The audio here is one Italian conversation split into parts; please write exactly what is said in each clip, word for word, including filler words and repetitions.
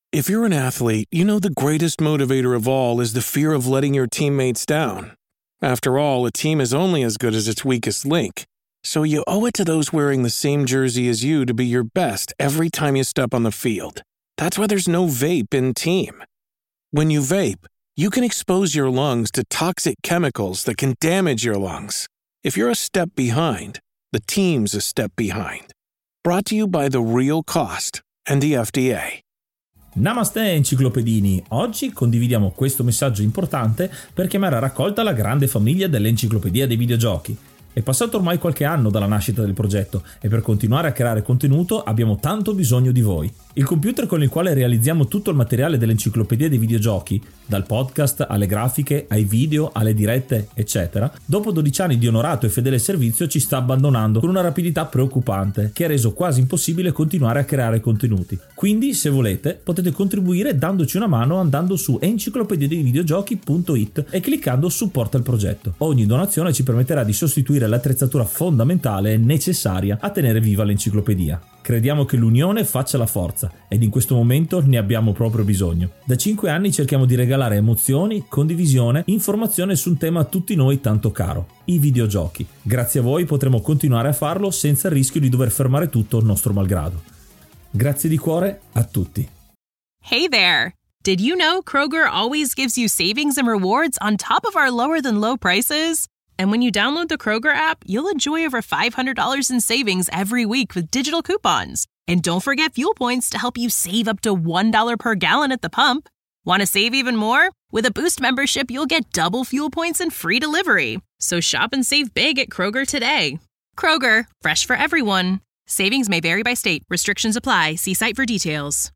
If you're an athlete, you know the greatest motivator of all is the fear of letting your teammates down. After all, a team is only as good as its weakest link. So you owe it to those wearing the same jersey as you to be your best every time you step on the field. That's why there's no vape in team. When you vape, you can expose your lungs to toxic chemicals that can damage your lungs. If you're a step behind, the team's a step behind. Brought to you by The Real Cost and the F D A. Namaste enciclopedini, oggi condividiamo questo messaggio importante per chiamare a raccolta la grande famiglia dell'Enciclopedia dei Videogiochi. È passato ormai qualche anno dalla nascita del progetto e per continuare a creare contenuto abbiamo tanto bisogno di voi. Il computer con il quale realizziamo tutto il materiale dell'Enciclopedia dei Videogiochi, dal podcast alle grafiche, ai video, alle dirette, eccetera, dopo dodici anni di onorato e fedele servizio ci sta abbandonando con una rapidità preoccupante che ha reso quasi impossibile continuare a creare contenuti. Quindi, se volete, potete contribuire dandoci una mano andando su enciclopedia dei videogiochi punto it e cliccando supporta il progetto. Ogni donazione ci permetterà di sostituire l'attrezzatura fondamentale e necessaria a tenere viva l'enciclopedia. Crediamo che l'unione faccia la forza ed in questo momento ne abbiamo proprio bisogno. Da cinque anni cerchiamo di regalare emozioni, condivisione, informazione su un tema a tutti noi tanto caro, i videogiochi. Grazie a voi potremo continuare a farlo senza il rischio di dover fermare tutto nostro malgrado. Grazie di cuore a tutti. Hey there! Did you know Kroger always gives you savings and rewards on top of our lower than low prices? And when you download the Kroger app, you'll enjoy over five hundred dollars in savings every week with digital coupons. And don't forget fuel points to help you save up to one dollar per gallon at the pump. Want to save even more? With a Boost membership, you'll get double fuel points and free delivery. So shop and save big at Kroger today. Kroger, fresh for everyone. Savings may vary by state. Restrictions apply. See site for details.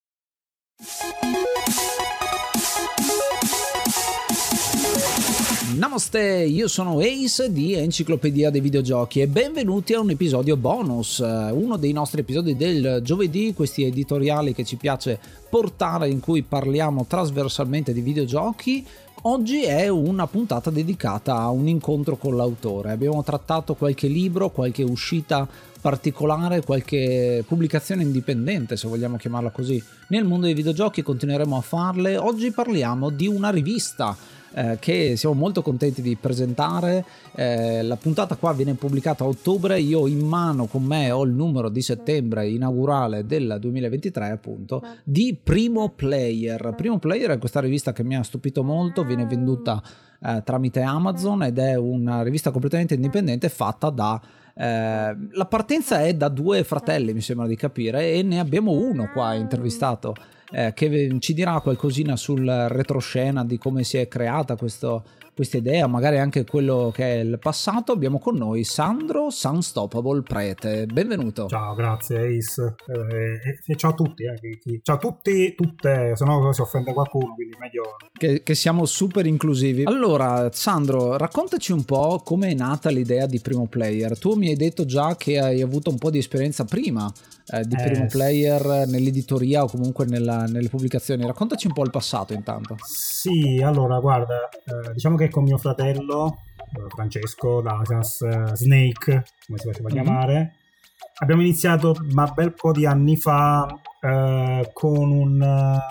Namaste, io sono Ace di Enciclopedia dei Videogiochi e benvenuti a un episodio bonus, uno dei nostri episodi del giovedì, questi editoriali che ci piace portare in cui parliamo trasversalmente di videogiochi. Oggi è una puntata dedicata a un incontro con l'autore. Abbiamo trattato qualche libro, qualche uscita particolare, qualche pubblicazione indipendente, se vogliamo chiamarla così, nel mondo dei videogiochi. Continueremo a farle. Oggi parliamo di una rivista Eh, che siamo molto contenti di presentare. Eh, la puntata qua viene pubblicata a ottobre. Io in mano con me ho il numero di settembre inaugurale del duemilaventitré, appunto, di Primo Player. Primo Player è questa rivista che mi ha stupito molto, viene venduta eh, tramite Amazon ed è una rivista completamente indipendente fatta da Eh, la partenza è da due fratelli, mi sembra di capire, e ne abbiamo uno qua intervistato eh, che ci dirà qualcosina sul retroscena di come si è creata questo, questa idea, magari anche quello che è il passato. Abbiamo con noi Sandro Sunstoppable Prete, benvenuto. Ciao, grazie Ace, eh, e ciao a tutti, eh, chi, chi, ciao a tutti, tutte, se no si offende qualcuno, quindi meglio che, che siamo super inclusivi. Allora Sandro, raccontaci un po' come è nata l'idea di Primo Player. Tu mi hai detto già che hai avuto un po' di esperienza prima eh, di eh, Primo Player nell'editoria o comunque nella, nelle pubblicazioni. Raccontaci un po' il passato intanto. Sì, allora guarda, eh, diciamo che con mio fratello eh, Francesco da uh, Snake, come si faceva mm-hmm. chiamare, abbiamo iniziato ma bel po' di anni fa eh, con un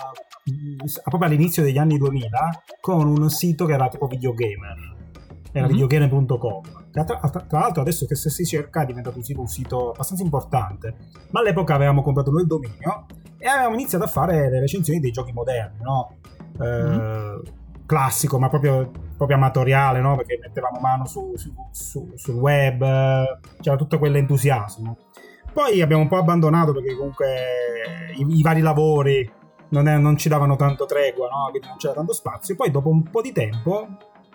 uh, proprio all'inizio degli anni duemila con un sito che era tipo Videogamer, era mm-hmm. videogamer punto com. Tra, tra, tra l'altro adesso che se si cerca è diventato un sito, un sito abbastanza importante, ma all'epoca avevamo comprato noi il dominio e avevamo iniziato a fare le recensioni dei giochi moderni, no? Eh, mm-hmm. classico, ma proprio, proprio amatoriale, no? Perché mettevamo mano su, su, su, sul web, c'era tutto quell'entusiasmo. Poi abbiamo un po' abbandonato perché comunque i, i vari lavori non, è, non ci davano tanto tregua, no? Quindi non c'era tanto spazio. Poi dopo un po' di tempo,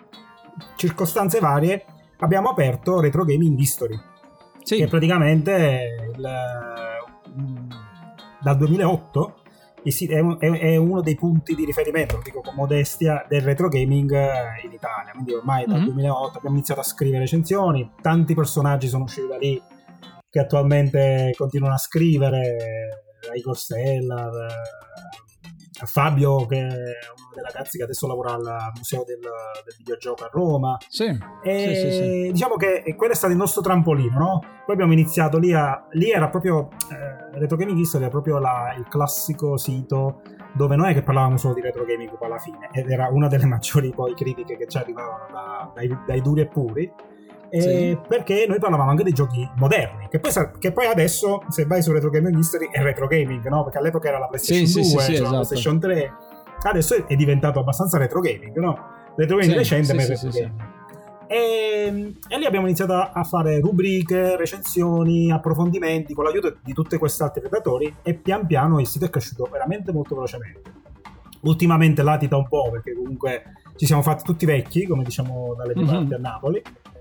circostanze varie, abbiamo aperto Retro Gaming History, sì. che praticamente il, dal duemilaotto è uno dei punti di riferimento, lo dico con modestia, del retro gaming in Italia. Quindi ormai dal mm-hmm. duemilaotto abbiamo iniziato a scrivere recensioni, tanti personaggi sono usciti da lì che attualmente continuano a scrivere, Igor Stellar, Fabio, che è uno dei ragazzi che adesso lavora al Museo del, del Videogioco a Roma. Sì, e sì, sì, sì. Diciamo che quello è stato il nostro trampolino, no? Poi abbiamo iniziato lì a... Lì era proprio... Eh, Retro Gaming History era proprio la, il classico sito dove non è che parlavamo solo di retro gaming poi alla fine, ed era una delle maggiori poi critiche che ci arrivavano da, dai, dai duri e puri, e sì. Perché noi parlavamo anche dei giochi moderni, che poi, che poi adesso se vai su Retro Gaming History è retro gaming, no? Perché all'epoca era la PlayStation sì, due, sì, sì, cioè sì, la esatto. PlayStation tre, adesso è diventato abbastanza retro gaming, no? Retro gaming sì, recente, sì, ma sì, retro sì, gaming. Sì. E, e lì abbiamo iniziato a fare rubriche, recensioni, approfondimenti con l'aiuto di tutte queste altre predatori, e pian piano il sito è cresciuto veramente molto velocemente. Ultimamente latita un po' perché comunque ci siamo fatti tutti vecchi, come diciamo dalle mie parti mm-hmm. a Napoli,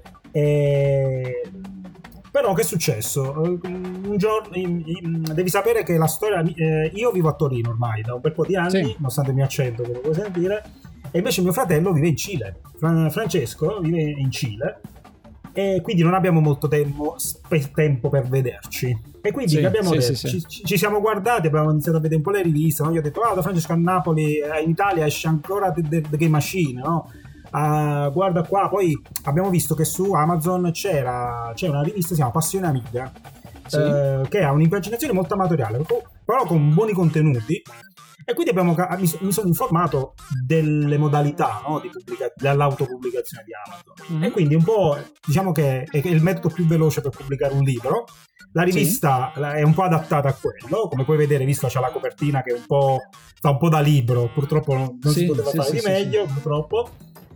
e... però che è successo? Un giorno devi sapere che la storia, eh, io vivo a Torino ormai da un bel po' di anni, sì. nonostante il mio accento, come puoi sentire, e invece mio fratello vive in Cile. Francesco vive in Cile, e quindi non abbiamo molto tempo, spe- tempo per vederci, e quindi sì, abbiamo sì, detto, sì, ci, sì. ci siamo guardati, abbiamo iniziato a vedere un po' le riviste, no? Io ho detto guarda Francesco, a Napoli, in Italia esce ancora The, The, The Game Machine, no? Uh, guarda qua, poi abbiamo visto che su Amazon c'era, c'è una rivista che si chiama Passione Amiga, sì. eh, che ha un'impaginazione molto amatoriale, però con buoni contenuti. E quindi abbiamo, mi sono informato delle modalità, no, di pubblica, dell'autopubblicazione di Amazon, mm-hmm. e quindi un po' diciamo che è il metodo più veloce per pubblicare un libro. La rivista sì. è un po' adattata a quello, come puoi vedere, visto c'è la copertina che è un po' fa un po' da libro, purtroppo non, non sì, si poteva sì, fare sì, di sì, meglio, sì. purtroppo.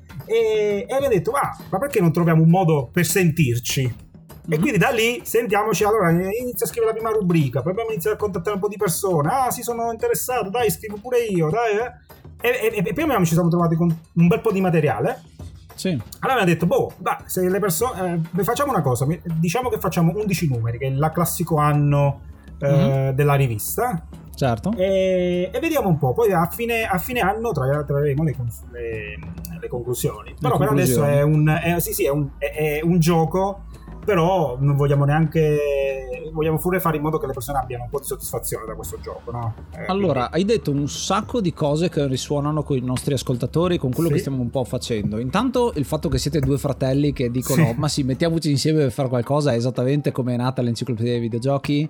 E, e abbiamo detto ah, ma perché non troviamo un modo per sentirci? E quindi da lì sentiamoci, allora inizia a scrivere la prima rubrica, poi abbiamo iniziato a contattare un po' di persone, ah sì sono interessato, dai scrivo pure io, dai eh. e, e, e più o meno ci siamo trovati con un bel po' di materiale, sì. Allora abbiamo detto boh, dai, se le persone eh, facciamo una cosa, diciamo che facciamo undici numeri, che è il classico anno eh, mm-hmm. della rivista, certo, e, e vediamo un po', poi a fine, a fine anno tra, trarremo le, le, le conclusioni, però per adesso è un, è, sì, sì, è un, è, è un gioco, però non vogliamo neanche, vogliamo pure fare in modo che le persone abbiano un po' di soddisfazione da questo gioco, no? Eh, allora, quindi... hai detto un sacco di cose che risuonano con i nostri ascoltatori, con quello sì. che stiamo un po' facendo. Intanto il fatto che siete due fratelli che dicono sì. ma sì, mettiamoci insieme per fare qualcosa, è esattamente come è nata l'enciclopedia dei videogiochi.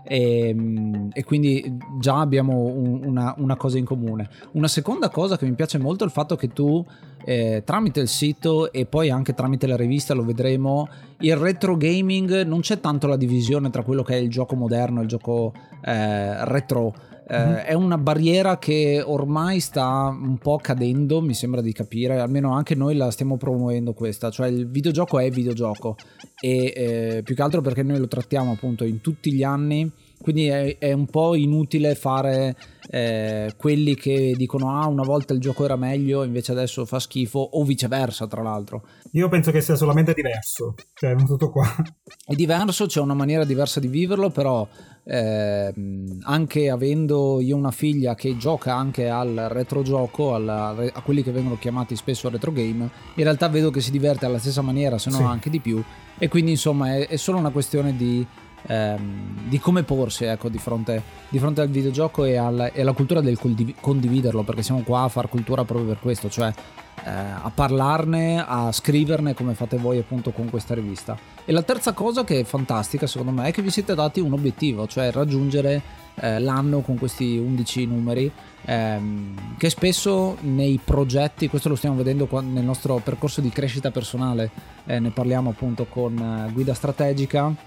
E, e quindi già abbiamo un, una, una cosa in comune. Una seconda cosa che mi piace molto è il fatto che tu eh, tramite il sito e poi anche tramite la rivista, lo vedremo, il retro gaming non c'è tanto la divisione tra quello che è il gioco moderno e il gioco eh, retro. Uh, mm-hmm. È una barriera che ormai sta un po' cadendo, mi sembra di capire, almeno anche noi la stiamo promuovendo questa, cioè il videogioco è videogioco, e eh, più che altro perché noi lo trattiamo appunto in tutti gli anni, quindi è, è un po' inutile fare eh, quelli che dicono ah una volta il gioco era meglio invece adesso fa schifo, o viceversa. Tra l'altro io penso che sia solamente diverso, cioè non tutto qua, è diverso, c'è una maniera diversa di viverlo, però eh, anche avendo io una figlia che gioca anche al retrogioco, alla, a quelli che vengono chiamati spesso retro game, in realtà vedo che si diverte alla stessa maniera, se non sì. anche di più, e quindi insomma è, è solo una questione di Ehm, di come porsi, ecco, di fronte, di fronte al videogioco e, al, e alla cultura del condividerlo, perché siamo qua a far cultura proprio per questo, cioè eh, a parlarne, a scriverne come fate voi appunto con questa rivista. E la terza cosa che è fantastica secondo me è che vi siete dati un obiettivo, cioè raggiungere eh, l'anno con questi undici numeri, ehm, che spesso nei progetti, questo lo stiamo vedendo nel nostro percorso di crescita personale, eh, ne parliamo appunto con eh, Guida Strategica.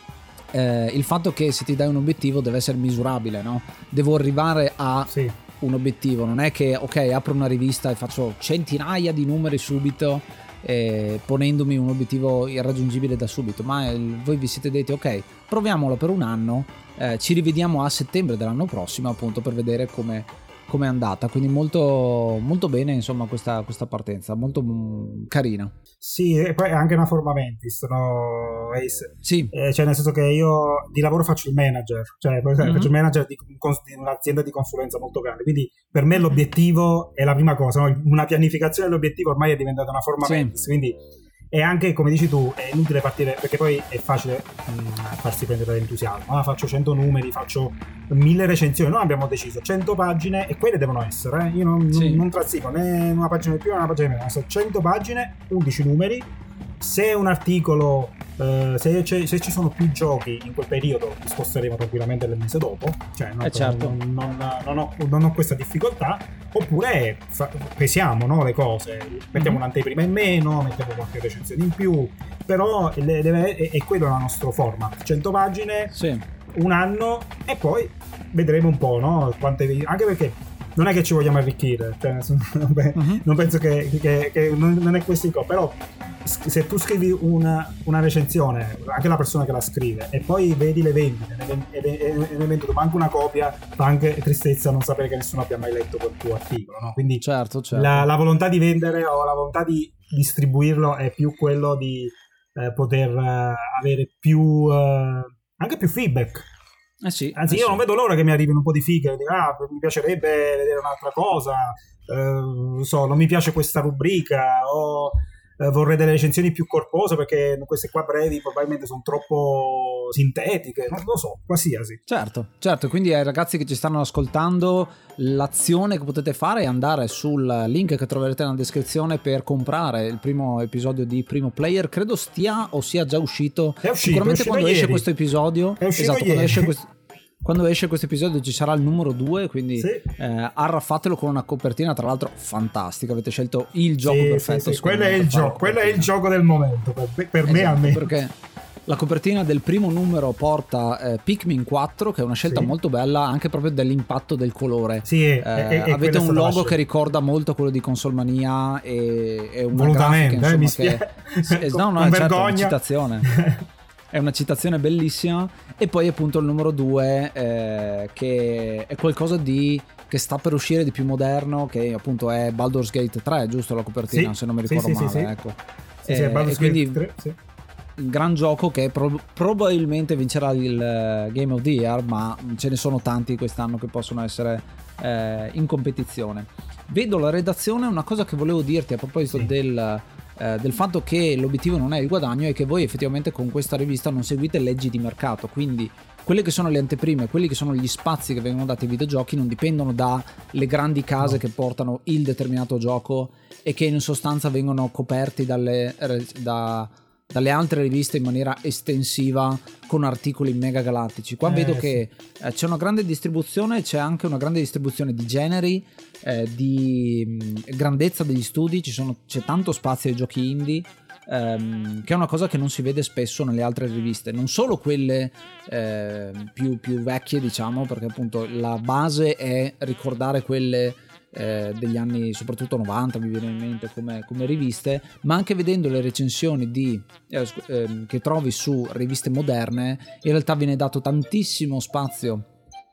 Eh, il fatto che se ti dai un obiettivo deve essere misurabile, no? Devo arrivare a sì. un obiettivo, non è che ok apro una rivista e faccio centinaia di numeri subito eh, ponendomi un obiettivo irraggiungibile da subito, ma il, voi vi siete detti ok proviamolo per un anno, eh, ci rivediamo a settembre dell'anno prossimo appunto per vedere come come è andata, quindi molto molto bene insomma questa, questa partenza, molto mh, carina. Sì, e poi è anche una forma mentis, no? Ace. Sì. Eh, cioè nel senso che io di lavoro faccio il manager, cioè mm-hmm. faccio il manager di, di un'azienda di consulenza molto grande, quindi per me l'obiettivo è la prima cosa, no? Una pianificazione dell'obiettivo ormai è diventata una forma sì. mentis, quindi e anche come dici tu è inutile partire, perché poi è facile mh, farsi prendere dall'entusiasmo, ah, faccio cento numeri, faccio mille recensioni, noi abbiamo deciso cento pagine e quelle devono essere, eh? io non, sì. non, non trassico né una pagina di più né una pagina di meno, sono cento pagine, undici numeri se un articolo Uh, se, se ci sono più giochi in quel periodo li sposteremo tranquillamente il mese dopo, cioè non, eh certo. non, non, non, ho, non ho questa difficoltà. Oppure fa, pesiamo, no, le cose, mettiamo mm-hmm. un'anteprima in meno, mettiamo qualche recensione in più, però le, deve, è, è quello il nostro format, cento pagine, sì. un anno, e poi vedremo un po', no, quante, anche perché non è che ci vogliamo arricchire, cioè, non, mm-hmm. non penso che, che, che non, non è questo il co, però se tu scrivi una, una recensione, anche la persona che la scrive, e poi vedi le vendite e ne vendi manco una copia, fa anche tristezza non sapere che nessuno abbia mai letto quel tuo articolo, no? Quindi certo, certo. La, la volontà di vendere o la volontà di distribuirlo è più quello di eh, poter eh, avere più eh, anche più feedback. Eh sì, Anzi, eh io sì. non vedo l'ora che mi arrivino un po' di figa, dico, ah, mi piacerebbe vedere un'altra cosa, eh, non so, non mi piace questa rubrica, o eh, vorrei delle recensioni più corpose perché queste qua brevi probabilmente sono troppo sintetiche, non lo so, qualsiasi. Certo, certo, quindi ai ragazzi che ci stanno ascoltando, l'azione che potete fare è andare sul link che troverete nella descrizione per comprare il primo episodio di Primo Player. Credo stia o sia già uscito, è uscito sicuramente è quando ieri. esce questo episodio, è uscito esatto, ieri. quando esce questo Quando esce questo episodio ci sarà il numero due, quindi sì. eh, arraffatelo con una copertina tra l'altro fantastica, avete scelto il gioco sì, perfetto. sì, sì. Quello, è il, gioco, quello è il gioco del momento, per, per esatto, me almeno. Perché la copertina del primo numero porta eh, Pikmin quattro, che è una scelta sì. molto bella anche proprio dell'impatto del colore. Sì, eh, è, è, avete un logo che che ricorda molto quello di Consolmania e, e una volutamente, grafica, eh, mi insomma, spie... che, no, no, con è certo, vergogna. una citazione. È una citazione bellissima. E poi appunto il numero due eh, che è qualcosa di che sta per uscire di più moderno, che appunto è Baldur's Gate tre, giusto la copertina, sì, se non mi ricordo sì, male, sì, sì. ecco. Sì, eh, sì, Baldur's e quindi Gate tre, sì. un gran gioco che pro- probabilmente vincerà il uh, Game of the Year, ma ce ne sono tanti quest'anno che possono essere eh, in competizione. Vedo la redazione, una cosa che volevo dirti a proposito sì. del Eh, del fatto che l'obiettivo non è il guadagno è che voi effettivamente con questa rivista non seguite leggi di mercato, quindi quelle che sono le anteprime, quelli che sono gli spazi che vengono dati ai videogiochi non dipendono dalle grandi case no. che portano il determinato gioco e che in sostanza vengono coperti dalle, da, dalle altre riviste in maniera estensiva con articoli mega galattici. Qua eh, vedo sì. che eh, c'è una grande distribuzione, c'è anche una grande distribuzione di generi, eh, di mh, grandezza degli studi, ci sono, c'è tanto spazio ai giochi indie, ehm, che è una cosa che non si vede spesso nelle altre riviste, non solo quelle eh, più, più vecchie, diciamo, perché appunto la base è ricordare quelle Eh, degli anni soprattutto novanta, mi viene in mente come, come riviste, ma anche vedendo le recensioni di, eh, eh, che trovi su riviste moderne, in realtà viene dato tantissimo spazio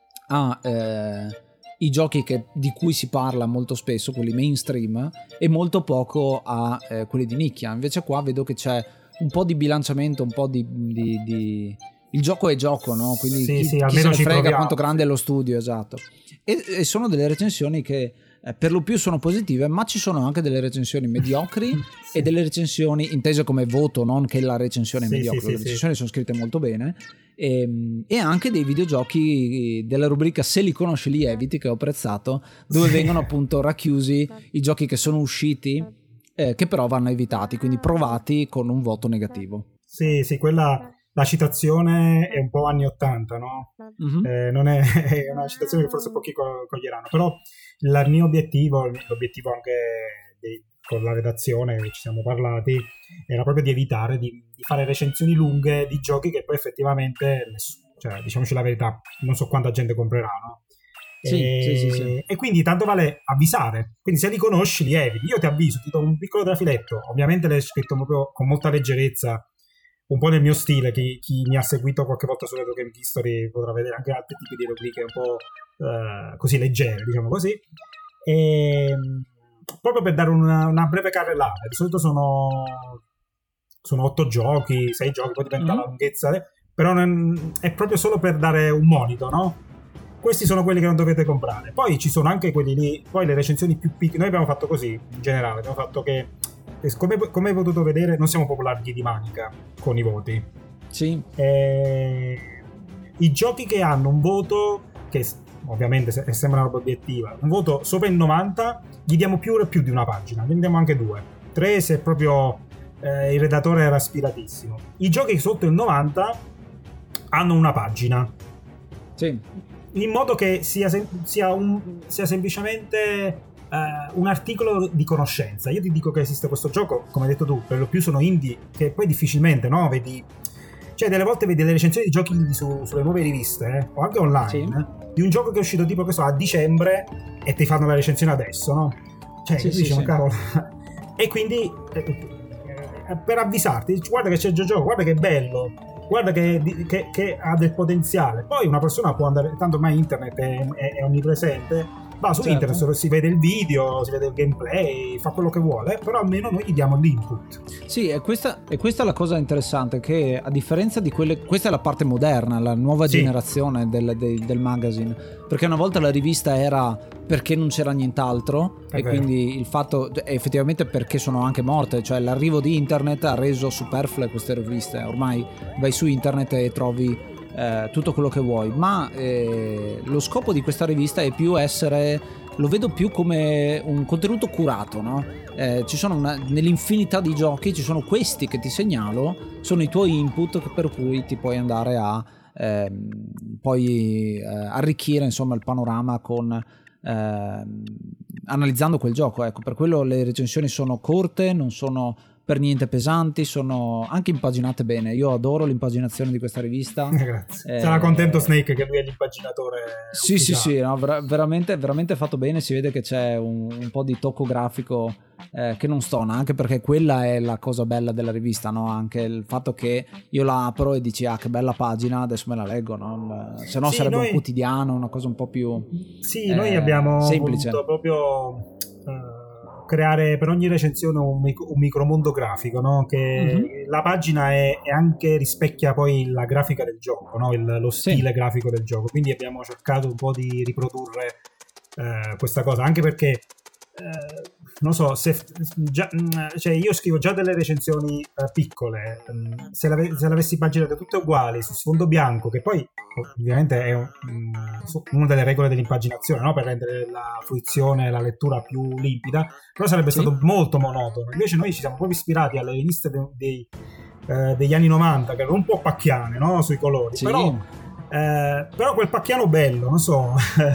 a eh, i giochi che, di cui si parla molto spesso, quelli mainstream, e molto poco a eh, quelli di nicchia. Invece qua vedo che c'è un po' di bilanciamento, un po' di, di, di... il gioco è gioco, no? Quindi sì, chi, sì, chi se ne frega proviamo. quanto grande è lo studio, esatto. E, e sono delle recensioni che eh, per lo più sono positive, ma ci sono anche delle recensioni mediocri sì. e delle recensioni intese come voto, non che la recensione è sì, mediocre, sì, le sì, recensioni sì. sono scritte molto bene, e, e anche dei videogiochi della rubrica Se li conosci li eviti, che ho apprezzato, dove sì. vengono appunto racchiusi i giochi che sono usciti eh, che però vanno evitati, quindi provati con un voto negativo. Sì, sì, quella... La citazione è un po' anni ottanta, no? Mm-hmm. Eh, non è, è una citazione che forse pochi coglieranno, però il mio obiettivo, l'obiettivo anche di, con la redazione che ci siamo parlati, era proprio di evitare di, di fare recensioni lunghe di giochi che poi effettivamente, cioè, diciamoci la verità, non so quanta gente comprerà, no? Sì, e, sì, sì, sì. e quindi tanto vale avvisare, quindi se li conosci li eviti. Io ti avviso, ti do un piccolo trafiletto, ovviamente l'hai scritto proprio con molta leggerezza, un po' nel mio stile. Chi, chi mi ha seguito qualche volta sulle Game History potrà vedere anche altri tipi di rubriche un po' uh, così leggere, diciamo così, e proprio per dare una, una breve carrellata. Di solito sono sono otto giochi, sei giochi, poi dipende dalla mm. lunghezza, però non, è proprio solo per dare un monito, no? Questi sono quelli che non dovete comprare. Poi ci sono anche quelli lì, poi le recensioni più piccole. Noi abbiamo fatto così in generale, abbiamo fatto che Come, come hai potuto vedere non siamo proprio larghi di manica con i voti. Sì. Eh, i giochi che hanno un voto che ovviamente sembra una roba obiettiva, un voto sopra il novanta, gli diamo più più di una pagina, ne diamo anche due, tre se proprio eh, il redattore era ispiratissimo. I giochi sotto il novanta hanno una pagina, sì, in modo che sia, sem- sia, un, sia semplicemente uh, un articolo di conoscenza. Io ti dico che esiste questo gioco, come hai detto tu, per lo più sono indie, che poi difficilmente, no, vedi, cioè delle volte vedi delle recensioni di giochi indie su, sulle nuove riviste, eh, o anche online, sì, eh, di un gioco che è uscito tipo che so a dicembre e ti fanno la recensione adesso, no? Cioè sì, sì, dici, sì, cavolo. E quindi eh, eh, per avvisarti, guarda che c'è il gioco, guarda che è bello, guarda che, che, che ha del potenziale. Poi una persona può andare, tanto ormai internet è, è, è onnipresente, va su, certo, internet, si vede il video, si vede il gameplay, fa quello che vuole, però almeno noi gli diamo l'input. Sì, e questa, e questa è la cosa interessante, che a differenza di quelle, questa è la parte moderna, la nuova sì. generazione del, del, del magazine, perché una volta la rivista era perché non c'era nient'altro, è e vero. Quindi il fatto effettivamente perché sono anche morte, cioè l'arrivo di internet ha reso superflue queste riviste. Ormai vai su internet e trovi Eh, tutto quello che vuoi, ma eh, lo scopo di questa rivista è più essere, lo vedo più come un contenuto curato, no? Eh, ci sono una, nell'infinità di giochi ci sono questi che ti segnalo, sono i tuoi input per cui ti puoi andare a eh, poi eh, arricchire insomma il panorama con eh, analizzando quel gioco. Ecco, per quello le recensioni sono corte, non sono per niente pesanti, sono anche impaginate bene. Io adoro l'impaginazione di questa rivista. Grazie. Eh, sarà contento Snake che lui è l'impaginatore. Sì, ufficiale. sì, sì, no, ver- veramente, veramente fatto bene. Si vede che c'è un, un po' di tocco grafico eh, che non stona, anche perché quella è la cosa bella della rivista, no? Anche il fatto che io la apro e dici ah che bella pagina, adesso me la leggo, no? Se no sì, sarebbe noi... un quotidiano, una cosa un po' più sì, eh, noi abbiamo semplice. Voluto proprio uh... creare per ogni recensione un, mic- un micromondo grafico, no? Che mm-hmm. la pagina è, è anche rispecchia poi la grafica del gioco, no? Il, lo stile sì. grafico del gioco, quindi abbiamo cercato un po' di riprodurre eh, questa cosa, anche perché eh, non so se già, cioè io scrivo già delle recensioni eh, piccole, se, l'ave- se l'avessi paginate tutte uguali su sfondo bianco, che poi ovviamente è un, una delle regole dell'impaginazione, no? Per rendere la fruizione e la lettura più limpida, però sarebbe sì. stato molto monotono. Invece noi ci siamo proprio ispirati alle riviste de- dei, eh, degli anni novanta, che erano un po' pacchiane, no? Sui colori, sì. però Eh, però quel pacchiano bello, non so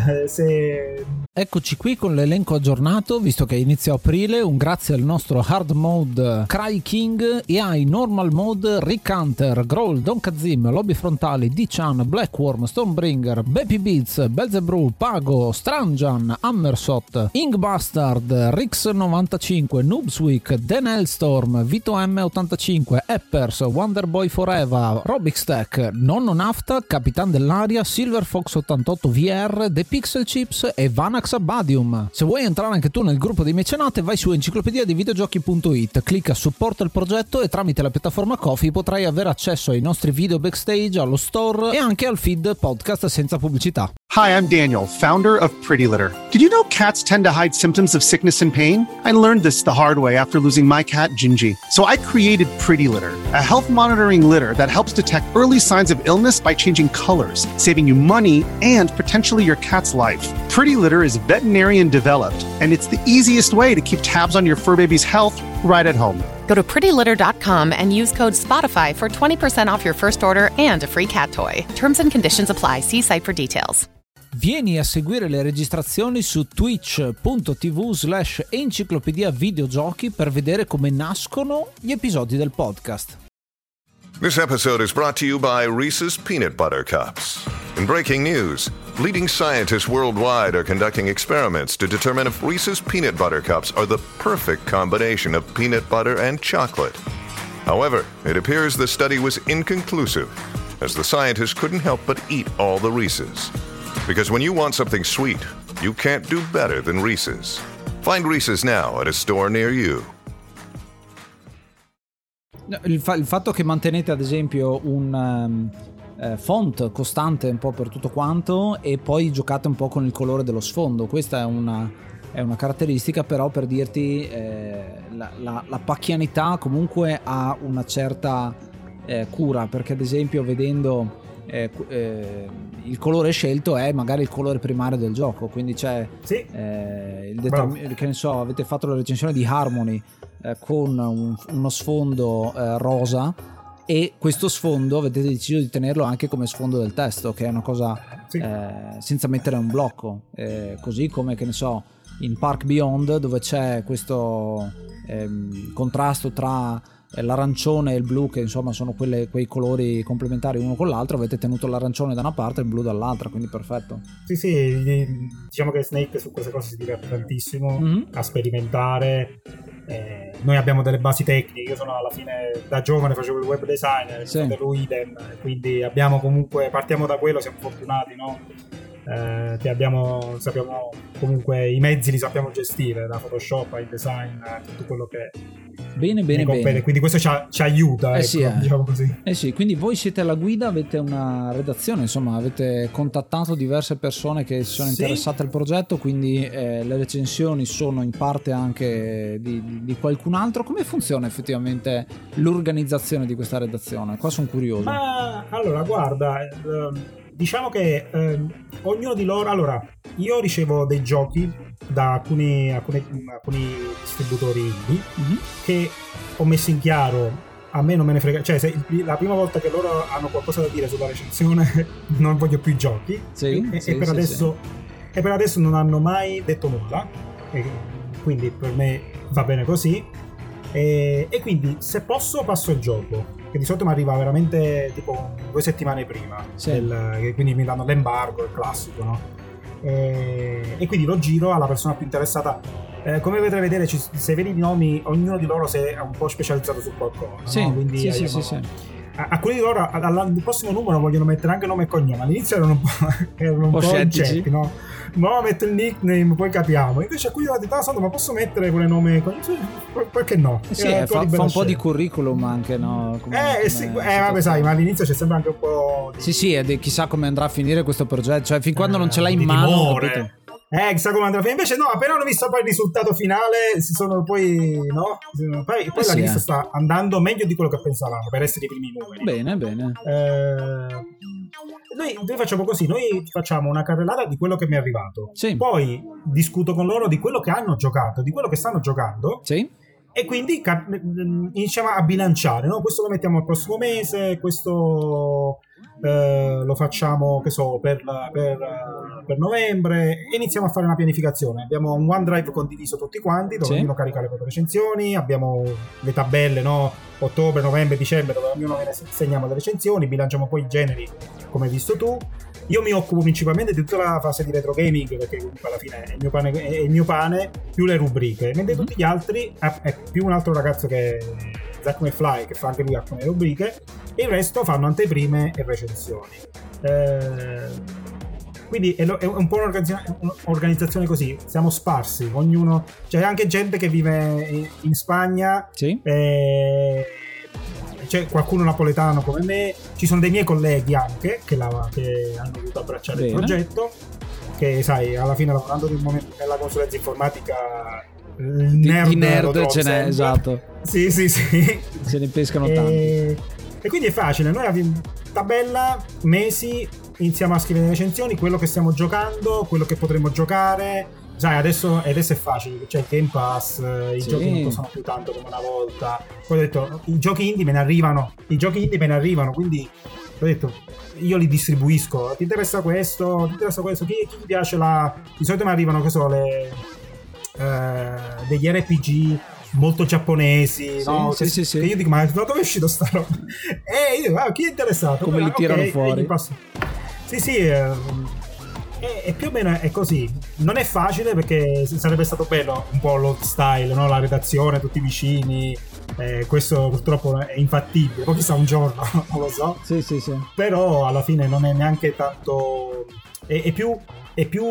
se... Eccoci qui con l'elenco aggiornato, visto che inizia aprile. Un grazie al nostro hard mode Cry King e ai normal mode Rick Hunter, Growl, Don Kazim, Lobby Frontali, D-Chan, Blackworm, Stonebringer, Baby Beats, Belzebrew, Pago, Stranjan, Hammersot, Ingbastard, Rix novantacinque, Noobsweek, Dan Hellstorm, Vito M ottantacinque, Eppers, Wonderboy Forever, Robix Tech, Nonno Nafta, Capitan dell'aria, Silver Fox ottantotto V R, The Pixel Chips e Vanax Abadium. Se vuoi entrare anche tu nel gruppo dei mecenate, vai su enciclopedia dei videogiochi punto it, clicca supporta il progetto e tramite la piattaforma Ko-fi potrai avere accesso ai nostri video backstage, allo store e anche al feed podcast senza pubblicità. Hi, I'm Daniel, founder of Pretty Litter. Did you know cats tend to hide symptoms of sickness and pain? I learned this the hard way after losing my cat, Gingy. So I created Pretty Litter, a health monitoring litter that helps detect early signs of illness by changing colors, saving you money and potentially your cat's life. Pretty Litter is veterinarian developed, and it's the easiest way to keep tabs on your fur baby's health right at home. Go to pretty litter dot com and use code Spotify for twenty percent off your first order and a free cat toy. Terms and conditions apply. See site for details. Vieni a seguire le registrazioni su twitch punto tv slash enciclopedia videogiochi per vedere come nascono gli episodi del podcast. This episode is brought to you by Reese's Peanut Butter Cups. In breaking news, leading scientists worldwide are conducting experiments to determine if Reese's Peanut Butter Cups are the perfect combination of peanut butter and chocolate. However, it appears the study was inconclusive, as the scientists couldn't help but eat all the Reese's. Because when you want something sweet, you can't do better than Reese's. Find Reese's now at a store near you. Il, fa- il fatto che mantenete ad esempio un um, eh, font costante un po' per tutto quanto e poi giocate un po' con il colore dello sfondo, questa è una, è una caratteristica, però per dirti eh, la, la, la pacchianità comunque ha una certa eh, cura, perché ad esempio vedendo Eh, eh, il colore scelto è magari il colore primario del gioco, quindi c'è sì. eh, il determin- che ne so, avete fatto la recensione di Harmony, eh, con un, uno sfondo eh, rosa, e questo sfondo avete deciso di tenerlo anche come sfondo del testo, che è una cosa sì. eh, senza mettere un blocco, eh, così come, che ne so, in Park Beyond, dove c'è questo ehm, contrasto tra l'arancione e il blu, che insomma sono quelle, quei colori complementari uno con l'altro, avete tenuto l'arancione da una parte e il blu dall'altra, quindi perfetto. Sì sì, diciamo che Snake su queste cose si diverte tantissimo mm-hmm. a sperimentare. Eh, noi abbiamo delle basi tecniche, io sono alla fine da giovane facevo il web designer, sì. lui idem, quindi abbiamo comunque, partiamo da quello, siamo fortunati, no? Eh, che abbiamo, sappiamo comunque i mezzi li sappiamo gestire, da Photoshop a InDesign, tutto quello che bene bene bene, quindi questo ci, ci aiuta, eh ecco, sì, eh. diciamo così. Eh sì, quindi voi siete alla guida, avete una redazione, insomma avete contattato diverse persone che si sono sì. interessate al progetto, quindi eh, le recensioni sono in parte anche di, di, di qualcun altro. Come funziona effettivamente l'organizzazione di questa redazione? Qua sono curioso. Ma allora guarda, ehm, diciamo che ehm, ognuno di loro, allora io ricevo dei giochi da alcuni, alcuni, alcuni distributori indie mm-hmm. che ho messo in chiaro, a me non me ne frega, cioè se la prima volta che loro hanno qualcosa da dire sulla recensione non voglio più i giochi sì, e, sì, e, per sì, adesso, sì. e per adesso non hanno mai detto nulla, e quindi per me va bene così, e, e quindi se posso passo il gioco, che di solito mi arriva veramente tipo due settimane prima sì. del, quindi mi danno l'embargo, il classico, no? E, e quindi lo giro alla persona più interessata. Eh, come potete vedere, ci, se vedi i nomi, ognuno di loro si è un po' specializzato su qualcosa, sì, no? Quindi sì, abbiamo, sì, sì, sì. alcuni di loro al prossimo numero vogliono mettere anche nome e cognome. All'inizio erano un po', erano un po' incerti, no? No, metto il nickname, poi capiamo. Invece alcuni hanno detto, ah, ma posso mettere quelle nome e cognome? Perché no? Eh sì, eh, fa, fa un po' di curriculum anche, no? Come, eh, come sì, eh vabbè, sai, ma all'inizio c'è sempre anche un po' di... Sì, sì, e chissà come andrà a finire questo progetto, cioè fin quando eh, non ce l'hai in mano, capito? Eh, chissà come andrà. Invece no, appena hanno visto poi il risultato finale, si sono poi, no? Poi, poi eh la sì, lista eh. sta andando meglio di quello che pensavamo, per essere i primi numeri. Bene, bene. Eh, noi, noi facciamo così, noi facciamo una carrellata di quello che mi è arrivato. Sì. Poi discuto con loro di quello che hanno giocato, di quello che stanno giocando. Sì. E quindi cap- iniziamo a bilanciare, no? Questo lo mettiamo al prossimo mese, questo eh, lo facciamo, che so, per, per, per novembre, e iniziamo a fare una pianificazione. Abbiamo un OneDrive condiviso tutti quanti, dove sì. ognuno carica le proprie recensioni, abbiamo le tabelle, no? Ottobre, novembre, dicembre, dove ognuno ne segniamo le recensioni, bilanciamo poi i generi, come hai visto tu. Io mi occupo principalmente di tutta la fase di retro gaming, perché comunque alla fine è il mio pane, è il mio pane più le rubriche, mentre mm-hmm. tutti gli altri è più un altro ragazzo che è Zach McFly, che fa anche lui alcune rubriche, e il resto fanno anteprime e recensioni. Eh, quindi è, è un po' un'organizzazione, un'organizzazione così, siamo sparsi, ognuno, c'è anche gente che vive in Spagna, sì. eh, c'è qualcuno napoletano come me, ci sono dei miei colleghi anche che, la, che hanno voluto abbracciare Bene. il progetto, che sai, alla fine lavorando nel momento, nella consulenza informatica il nerd, di nerd ce n'è, esatto, sì sì sì, se ne pescano e, tanti, e quindi è facile, noi abbiamo tabella, mesi, iniziamo a scrivere le recensioni, quello che stiamo giocando, quello che potremmo giocare. Sai, adesso, adesso è facile, c'è il Game Pass, i sì. giochi non costano più tanto come una volta. Poi ho detto, i giochi indie me ne arrivano, i giochi indie me ne arrivano, quindi ho detto, io li distribuisco. Ti interessa questo? Ti interessa questo? Chi, chi ti piace la... Di solito mi arrivano, che so, le... Eh, degli R P G molto giapponesi, sì, no? Sì, che, sì, sì. che io dico, ma dove è uscito sta roba? E io, ah, chi è interessato? Come ah, li tirano okay, fuori? Sì, sì, eh, e più o meno è così. Non è facile, perché sarebbe stato bello un po' lo style, no? La redazione, tutti vicini, eh, questo purtroppo è infattibile, poi chissà un giorno non lo so, sì, sì, sì. Però alla fine non è neanche tanto, è, è più è più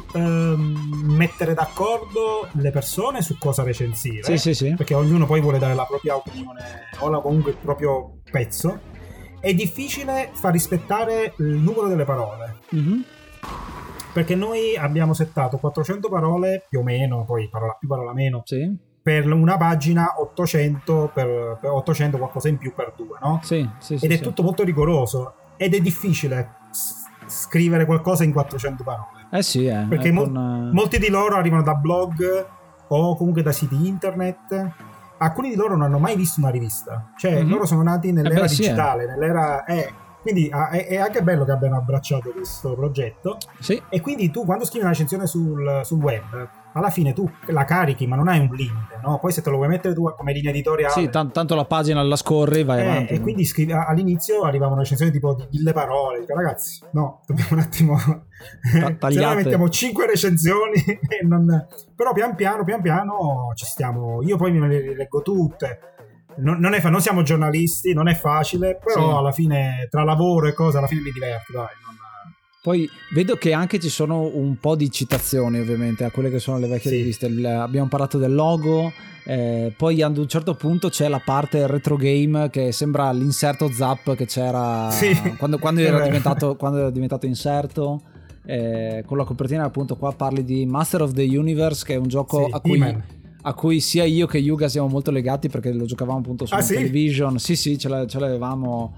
ehm, mettere d'accordo le persone su cosa recensire, sì, sì, sì. perché ognuno poi vuole dare la propria opinione o la, comunque il proprio pezzo. È difficile far rispettare il numero delle parole, mm-hmm. perché noi abbiamo settato quattrocento parole più o meno, poi parola più parola meno, sì. per una pagina, ottocento per, per ottocento qualcosa in più per due, no? Sì, sì, ed sì, è sì. tutto molto rigoroso, ed è difficile s- scrivere qualcosa in quattrocento parole, eh sì, eh, perché mo- con... molti di loro arrivano da blog o comunque da siti internet, alcuni di loro non hanno mai visto una rivista, cioè Mhm. loro sono nati nell'era Eh beh, sì, digitale, nell'era... Eh, quindi ah, è, è anche bello che abbiano abbracciato questo progetto. Sì. E quindi tu quando scrivi una recensione sul, sul web, alla fine tu la carichi, ma non hai un limite, no? Poi se te lo vuoi mettere tu come linea editoriale... Sì, tan- tanto la pagina la scorri, vai Eh, avanti. e quindi scrivi- all'inizio arrivavano recensioni tipo di mille parole. Dico, ragazzi, no, dobbiamo un attimo... se no tagliate. mettiamo cinque recensioni e non... Però pian piano, pian piano ci stiamo... Io poi me le leggo tutte. Non, non, è fa- non siamo giornalisti, non è facile, però Sì. alla fine tra lavoro e cose alla fine mi diverto, dai. Non... Poi vedo che anche ci sono un po' di citazioni ovviamente a quelle che sono le vecchie Sì. riviste. Il- abbiamo parlato del logo, eh, poi ad un certo punto c'è la parte retro game che sembra l'inserto Zap che c'era Sì. quando, quando, È era vero. diventato, quando era diventato inserto. Eh, con la copertina appunto qua parli di Master of the Universe, che è un gioco Sì, a cui... He-Man. a cui sia io che Yuga siamo molto legati perché lo giocavamo appunto su Ah, sì? Television. Sì, sì, ce, la- ce l'avevamo,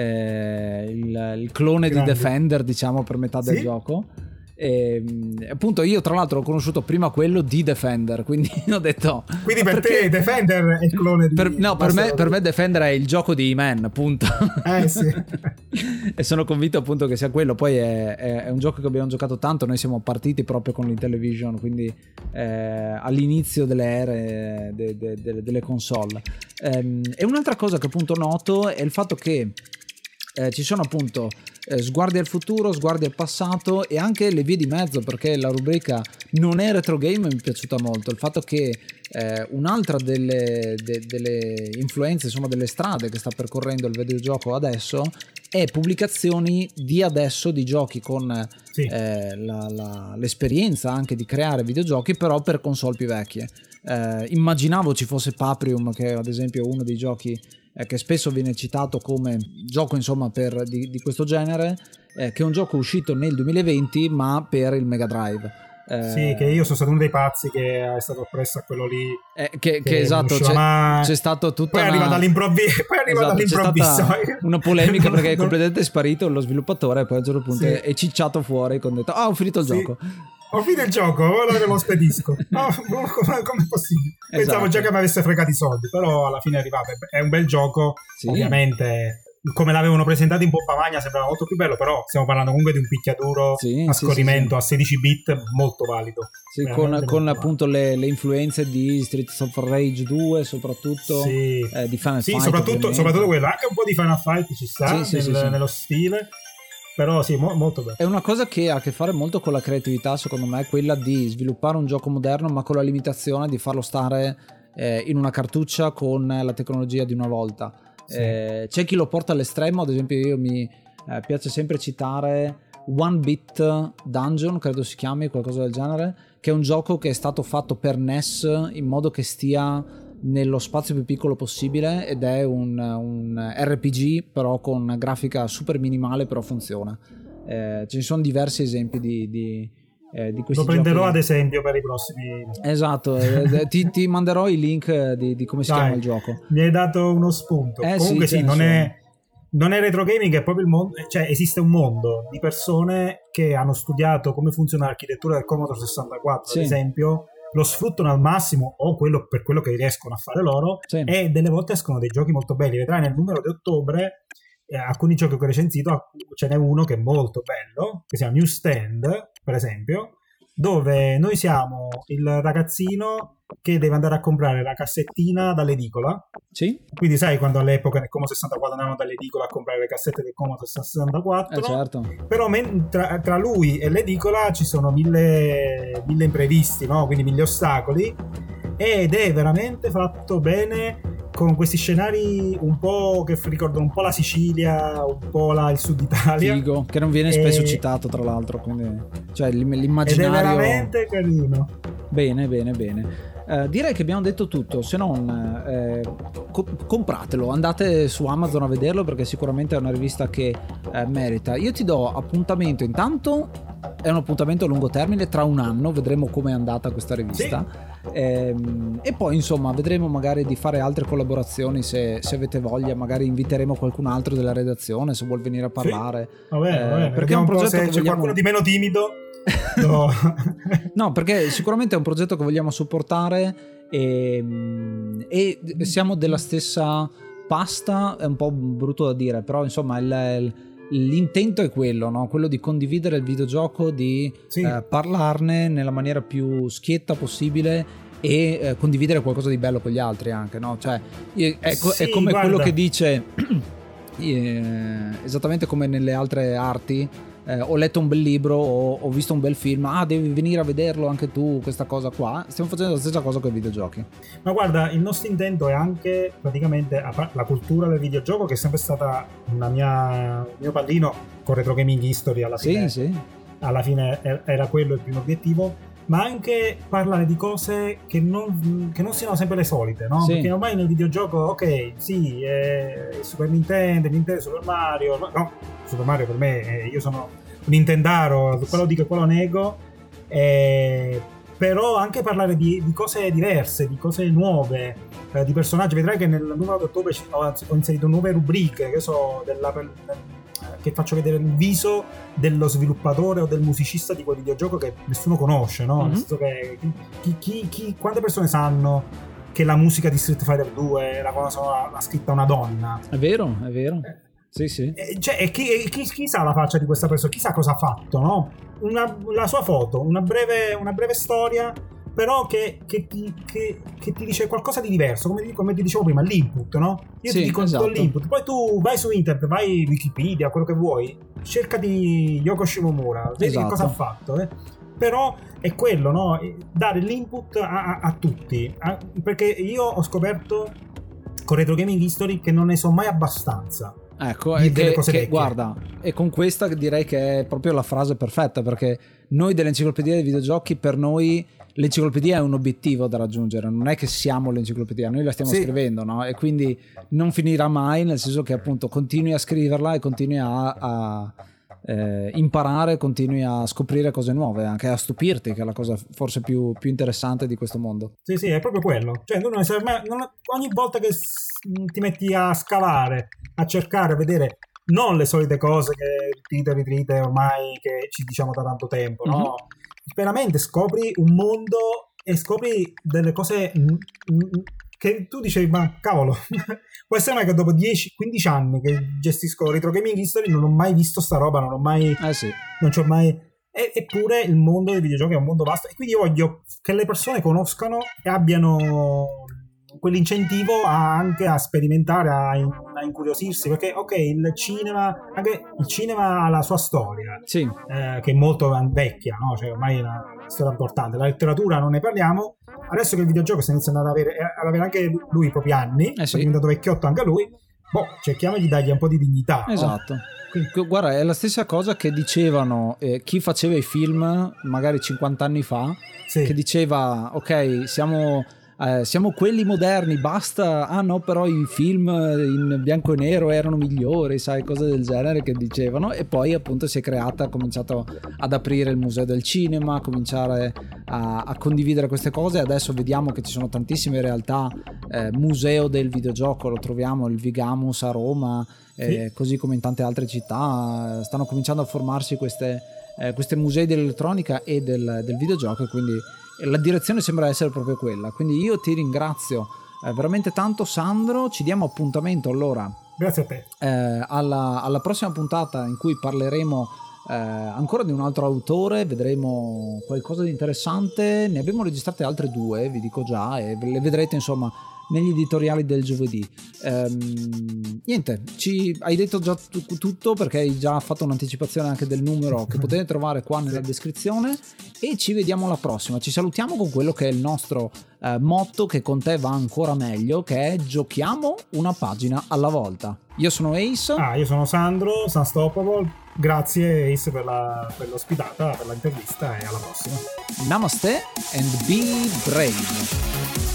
eh, il, il clone Grande. di Defender, diciamo, per metà del Sì? gioco. E, appunto io tra l'altro ho conosciuto prima quello di Defender, quindi ho detto Quindi "Ma per perché-" te Defender è il clone di... Per- no, per me, Master per of- me Defender è il gioco di He-Man, appunto. Eh, sì. E sono convinto appunto che sia quello. Poi è, è- è un gioco che abbiamo giocato tanto. Noi siamo partiti proprio con l'Intellivision, quindi eh, all'inizio delle ere de- de- de- delle console. Ehm, e un'altra cosa che appunto noto è il fatto che eh, ci sono appunto eh, sguardi al futuro, sguardi al passato e anche le vie di mezzo, perché la rubrica non è retro game mi è piaciuta molto. Il fatto che eh, un'altra delle, de- delle influenze, insomma delle strade che sta percorrendo il videogioco adesso è pubblicazioni di adesso di giochi con Sì. eh, la- la- l'esperienza anche di creare videogiochi, però per console più vecchie. Eh, immaginavo ci fosse Paprium, che è ad esempio uno dei giochi eh, che spesso viene citato come gioco insomma per, di, di questo genere, eh, che è un gioco uscito nel duemilaventi ma per il Mega Drive. Eh, Sì, che io sono stato uno dei pazzi che è stato oppresso a quello lì. eh, che, che che esatto, non usciva c'è, mai. c'è stato tutta Poi una... arriva dall'improvviso, poi arriva Esatto, c'è dall'improvviso. stata una polemica perché è Non- completamente sparito lo sviluppatore e poi a un certo punto Sì. è, è cicciato fuori con detto ah ho finito il Sì. gioco. Ho finito il gioco, ora che lo spedisco. No, come, come è possibile? Pensavo Esatto. già che mi avesse fregato i soldi, però alla fine è arrivato. È un bel gioco, Sì. ovviamente. Come l'avevano presentato in pompa magna sembrava molto più bello, però stiamo parlando comunque di un picchiaduro Sì, a sì, scorrimento sì, sì. a sedici bit molto valido. Sì, con, Veramente con molto appunto le, le influenze di Streets of Rage due soprattutto, Sì. eh, di Final Sì, Fight soprattutto, ovviamente. soprattutto quello, anche un po' di Final Fight ci sta Sì, sì, nel- sì, sì. nello stile, però sì, mo- molto bello. È una cosa che ha a che fare molto con la creatività, secondo me, quella di sviluppare un gioco moderno ma con la limitazione di farlo stare eh, in una cartuccia con la tecnologia di una volta. Sì. Eh, c'è chi lo porta all'estremo, ad esempio io mi eh, piace sempre citare One Bit Dungeon, credo si chiami, qualcosa del genere, che è un gioco che è stato fatto per N E S in modo che stia nello spazio più piccolo possibile ed è un, un R P G però con grafica super minimale, però funziona. Eh, ci sono diversi esempi di, di, eh, di questi Lo prenderò giochi. ad esempio per i prossimi. Esatto, eh, ti, ti manderò i link di, di come si Dai, chiama il gioco. Mi hai dato uno spunto. Eh, Comunque sì, sì, ce ne non sono. è, non è retro gaming, è proprio il mondo, cioè esiste un mondo di persone che hanno studiato come funziona l'architettura del Commodore sessantaquattro, Sì. ad esempio, lo sfruttano al massimo o quello per quello che riescono a fare loro, Sì. e delle volte escono dei giochi molto belli. Vedrai nel numero di ottobre eh, alcuni giochi che ho recensito, ce n'è uno che è molto bello, che si chiama New Stand, per esempio, dove noi siamo il ragazzino che deve andare a comprare la cassettina dall'edicola. Sì? Quindi sai quando all'epoca nel Commodore sessantaquattro andavamo dall'edicola a comprare le cassette del Commodore sessantaquattro, Eh, certo. però men- tra, tra lui e l'edicola ci sono mille, mille imprevisti, no? Quindi mille ostacoli, ed è veramente fatto bene con questi scenari un po' che ricordano un po' la Sicilia, un po' la, il sud Italia. Figo, che non viene spesso E- citato tra l'altro, quindi cioè l'im- ed è l'immaginario. veramente carino. Bene, bene, bene. Eh, direi che abbiamo detto tutto, se non eh, co- compratelo, andate su Amazon a vederlo perché sicuramente è una rivista che eh, merita. Io ti do appuntamento, intanto è un appuntamento a lungo termine, tra un anno vedremo come è andata questa rivista. Ehm, e poi insomma vedremo magari di fare altre collaborazioni se, se avete voglia, magari inviteremo qualcun altro della redazione se vuol venire a parlare. Va bene, Eh, va bene. perché è un Vediamo po' progetto se che c'è vogliamo... qualcuno di meno timido. No. No, perché sicuramente è un progetto che vogliamo supportare e, e siamo della stessa pasta, è un po' brutto da dire, però insomma il, l'intento è quello, no? Quello di condividere il videogioco, di sì. eh, parlarne nella maniera più schietta possibile e eh, condividere qualcosa di bello con gli altri anche, no? Cioè è, sì, è come guarda. quello che dice eh, esattamente come nelle altre arti. Eh, ho letto un bel libro, ho, ho visto un bel film, ah devi venire a vederlo anche tu, questa cosa qua. Stiamo facendo la stessa cosa con i videogiochi. Ma guarda, il nostro intento è anche praticamente la cultura del videogioco, che è sempre stata una mia, un mio pallino con Retro Gaming History alla fine. Sì, sì. Alla fine era quello il primo obiettivo, ma anche parlare di cose che non, che non siano sempre le solite, no? Sì. Perché ormai nel videogioco, ok, sì, eh, Super Nintendo, Nintendo, Super Mario, no, no, Super Mario per me, eh, io sono un Nintendaro, quello dico e quello nego, eh, però anche parlare di, di cose diverse, di cose nuove, eh, di personaggi. Vedrai che nel numero di ottobre ho, ho inserito nuove rubriche, che so, della, che faccio vedere il viso dello sviluppatore o del musicista di quel videogioco che nessuno conosce, no? Mm-hmm. Nel senso che chi, chi, chi, quante persone sanno che la musica di Street Fighter due la cosa l'ha scritta una donna? È vero, è vero. Eh. Sì, sì. Eh, cioè, e chi, e chi, chi sa la faccia di questa persona? Chissà cosa ha fatto, no? Una, la sua foto, una breve, una breve storia, però che, che, ti, che, che ti dice qualcosa di diverso, come, come ti dicevo prima, l'input, no? Io sì, ti dico esatto. l'input, poi tu vai su internet, vai Wikipedia, quello che vuoi, cercati Yoko Shimomura, vedi esatto. che cosa ha fatto, eh? Però è quello, no? Dare l'input a, a, a tutti, a, perché io ho scoperto con Retro Gaming History che non ne so mai abbastanza. Ecco, e che, che, guarda, e con questa direi che è proprio la frase perfetta, perché noi dell'enciclopedia dei videogiochi, per noi l'enciclopedia è un obiettivo da raggiungere, non è che siamo l'enciclopedia, noi la stiamo sì. scrivendo, no? E quindi non finirà mai, nel senso che appunto continui a scriverla e continui a, a eh, imparare, continui a scoprire cose nuove, anche a stupirti, che è la cosa forse più, più interessante di questo mondo. Sì, sì, è proprio quello. Cioè, tu non sai mai, non, ogni volta che ti metti a scavare, a cercare, a vedere non le solite cose che ripete, ritrite ormai che ci diciamo da tanto tempo, no? Mm-hmm. Veramente scopri un mondo e scopri delle cose che tu dicevi, ma cavolo, può essere mai che dopo dieci quindici anni che gestisco Retro Gaming History non ho mai visto sta roba, non ho mai eh sì. non c'ho mai e, eppure il mondo dei videogiochi è un mondo vasto, e quindi io voglio che le persone conoscano e abbiano quell'incentivo a anche a sperimentare, a, in, a incuriosirsi, perché ok, il cinema, anche il cinema ha la sua storia, sì. eh, che è molto vecchia, no? Cioè ormai è una storia importante. La letteratura non ne parliamo, adesso che il videogioco sta iniziando ad avere, ad avere anche lui i propri anni, eh sì. è diventato vecchiotto anche lui, boh, cerchiamo di dargli un po' di dignità. Esatto. No? Quindi, guarda, è la stessa cosa che dicevano eh, chi faceva i film magari cinquanta anni fa, sì. che diceva ok, siamo Eh, siamo quelli moderni, basta. Ah no, però i film in bianco e nero erano migliori, sai, cose del genere che dicevano. E poi appunto si è creata, ha cominciato ad aprire il museo del cinema, a cominciare a, a condividere queste cose. Adesso vediamo che ci sono tantissime realtà, eh, museo del videogioco, lo troviamo il Vigamus a Roma, eh, sì. così come in tante altre città stanno cominciando a formarsi queste, eh, questi musei dell'elettronica e del, del videogioco, e quindi la direzione sembra essere proprio quella. Quindi io ti ringrazio eh, veramente tanto, Sandro. Ci diamo appuntamento allora, grazie a te, eh, alla, alla prossima puntata in cui parleremo eh, ancora di un altro autore, vedremo qualcosa di interessante. Ne abbiamo registrate altre due, vi dico già, e le vedrete insomma negli editoriali del giovedì. Ehm, niente, ci hai detto già t- tutto, perché hai già fatto un'anticipazione anche del numero che potete trovare qua nella descrizione, e ci vediamo alla prossima. Ci salutiamo con quello che è il nostro eh, motto, che con te va ancora meglio, che è giochiamo una pagina alla volta. Io sono Ace. Ah, io sono Sandro, Sunstoppable. Grazie Ace per, la, per l'ospitata, per l'intervista, e alla prossima. Namaste and be brave.